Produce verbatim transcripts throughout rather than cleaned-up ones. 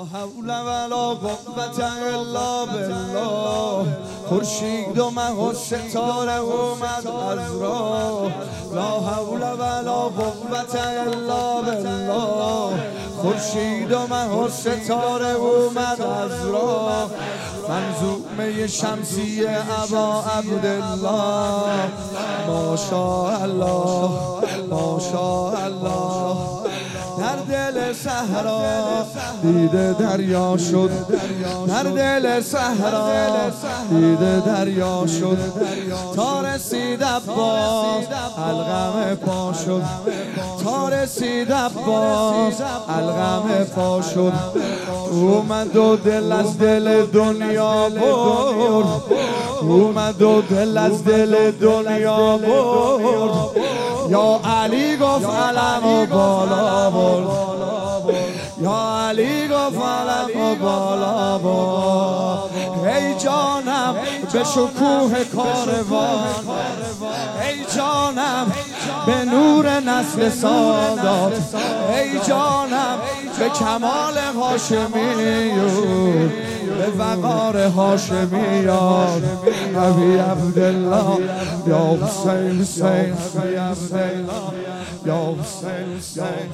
حول ولا قوت الا بالله. خورشید و مه و ستاره اومد از راه. لا حول ولا قوت الا بالله. خورشید و مه و ستاره اومد از راه. منظومه شمسی ابا عبدالله. ماشاءالله ماشاءالله. در دل صحرا دیده دریا شد. در دل صحرا دیده دریا شد. تا رسید عباس القم پا شد. تا رسید عباس القم پا شد. اومد و دل از دل دنیا برد. اومد و دل از دل دنیا برد. یا علی گفت علم و بالا برد. یا علی گفت علم و بالا برد. ای جانم به شکوه کاروان. ای جانم به نور نسل سادات. ای جانم به کمال هاشمیون. به وقار هاشمیان. ابی عبدالله یا حسین حسین ابی عبدالله یا حسین حسین.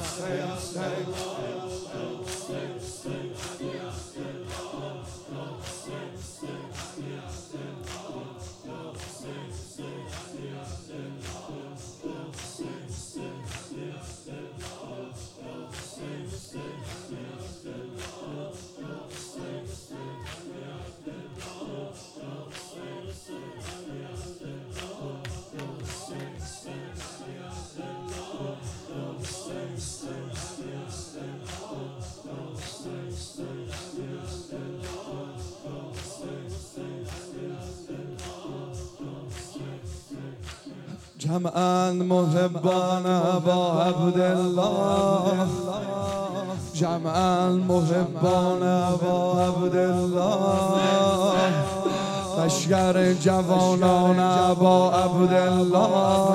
جمعاً محبان ابا عبدالله. جمعاً محبان ابا عبدالله. لشکر جوانان ابا عبدالله.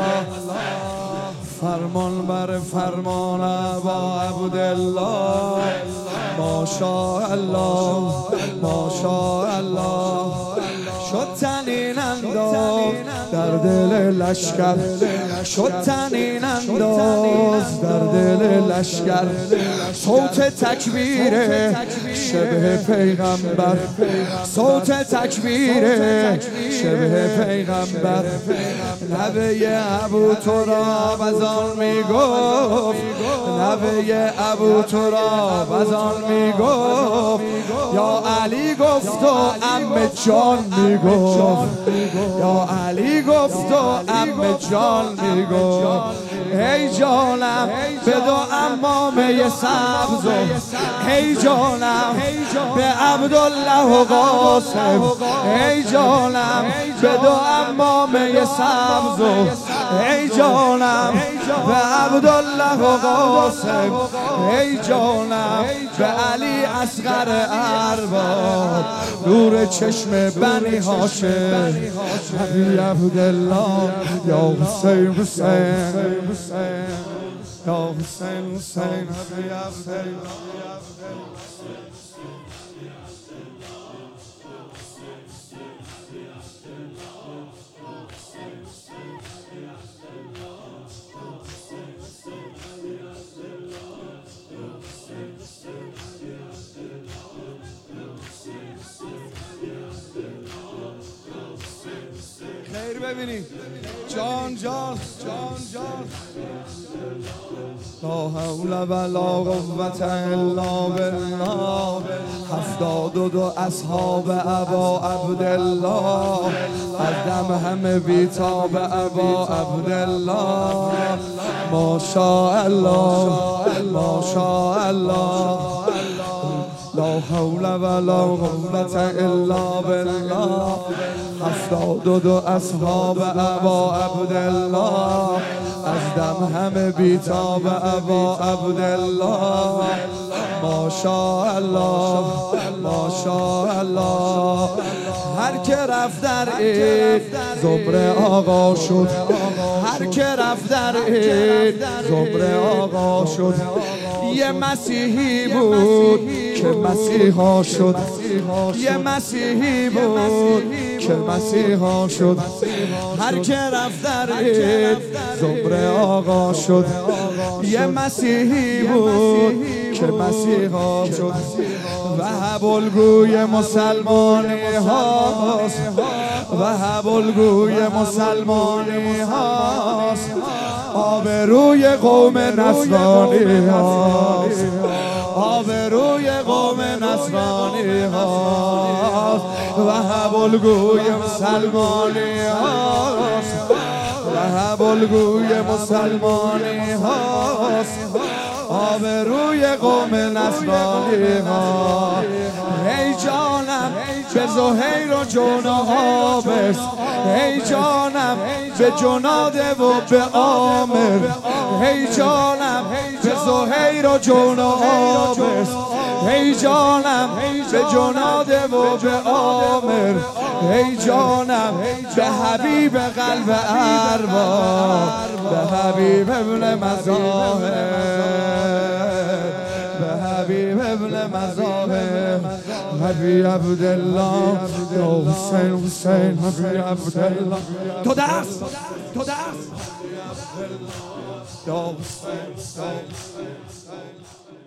فرمان بر فرمان ابا عبدالله. ماشاءالله ماشاءالله. شد تنین انداز در دل لشکر. شد تنین انداز در دل لشکر. صوت تکبیر شبه پیغمبر. صوت تکبیر شبه پیغمبر. نبی ابو تراب از آن میگفت. نبی ابو تراب از آن میگفت. یا علی گفت و عم جان میگفت. یا علی گفت و عم جان میگفت. ای جانم بدو امامه سبز. ای جانم به عبدالله و قاسم. ای جانم بدو امامه سبز. ای جانم به عبدالله و قاسم. ای جانم به علی اصغر ارباب. نور چشم بنی هاشم. ابی عبدالله یا حسین حسین یا حسین حسین ابی عبدالله. خیر ببینید جان جان جان جان. لا حول ولا قوت الا بالله. هفتاد و دو اصحاب ابا عبدالله. از دم همه بیتاب ابا عبدالله. ماشاءالله ماشاءالله. لا حول ولا قوت الا بالله. هفتاد و دو اصحاب ابا عبدالله. از دم همه بیتاب ابا عبدالله. ماشاءالله ماشاءالله. هر که رفت در عید زمره آقا شد. هر که رفت در عید زمره آقا شد. یه مسیحی بود که مسیحا شد، یه مسیحی بود که مسیحا شد. هر که رفت در عید زمره آقا شد. یه مسیحی بود که مسیحا شد. وهب الگوی مسلمانی هاست، وهب الگوی مسلمانی هاست، آبروی قوم نصرانی هاست، آبروی قوم نصرانی هاست. وهب الگوی مسلمانی هاست، وهب الگوی مسلمانی هاست، آبروی قوم نصرانی ها. ای جانم به زهیر و جون آبس، ای جانم به جناده و به عامر، ای جانم به زهیر و جون آبس، ای جانم به جناده و به عامر، ای جانم به حبیب قلب ارباب، به حبیب ابن مظاهر، به حبیب ابن مظاهر، حبیب عبدالله یا حسین حسین حبیب عبدالله. تو دست تو دست یا حسین حسین.